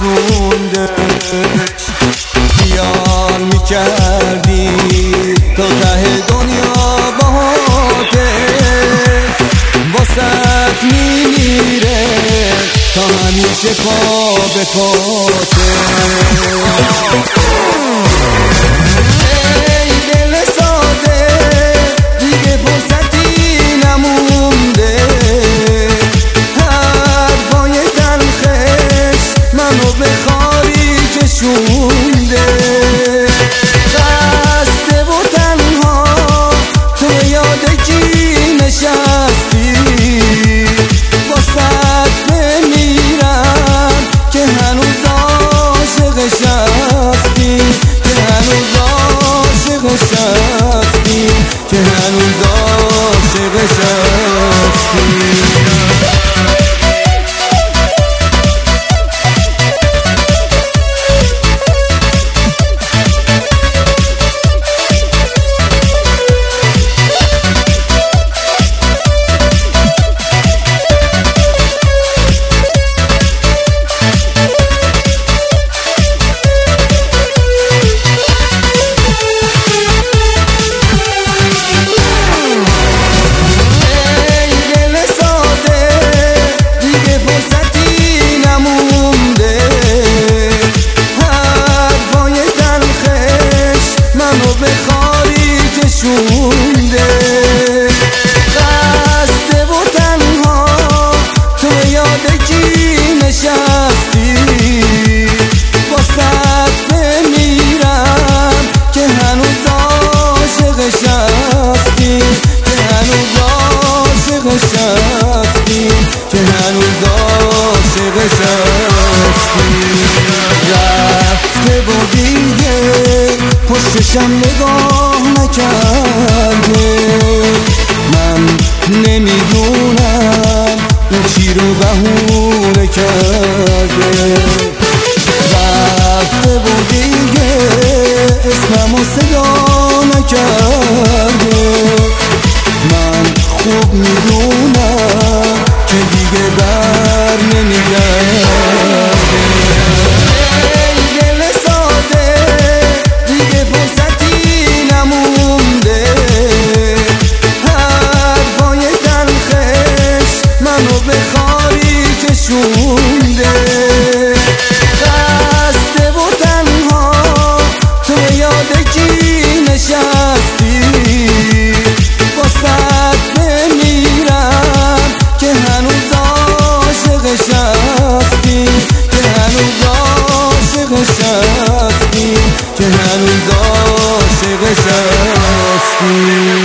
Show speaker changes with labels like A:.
A: رسوندش. خیال میکردی تا ته دنیا باهاتش واسط میمیره تا همیشه پا به پاته. ای دل ساده دیگه فرصتی نمونده، حرفای تلخش منو به خاری کشونده. خسته و تنها تو یاد کی نشستی، واسط بمیرم که هنوز عاشقش هستی، که هنوز عاشقش هستی، که هنوز عاشقش هستی. خسته و تنها تو یاد کی نشستی، واسط بمیرم که هنوز عاشقش هستی، که هنوز عاشقش هستی، که هنوز عاشقش هستی. رفته و دیگه پشتشم نگاه نکرده، من نمیدونم اون چی رو بهونه کرده. رفته و دیگه اسممو صدا نکرده، من خوب میدونم که دیگه بر نمیگرده. خسته و تنها تو یاد کی نشستی، واسط بمیرم که هنوز عاشقش هستی، که هنوز عاشقش هستی، که هنوز عاشقش هستی.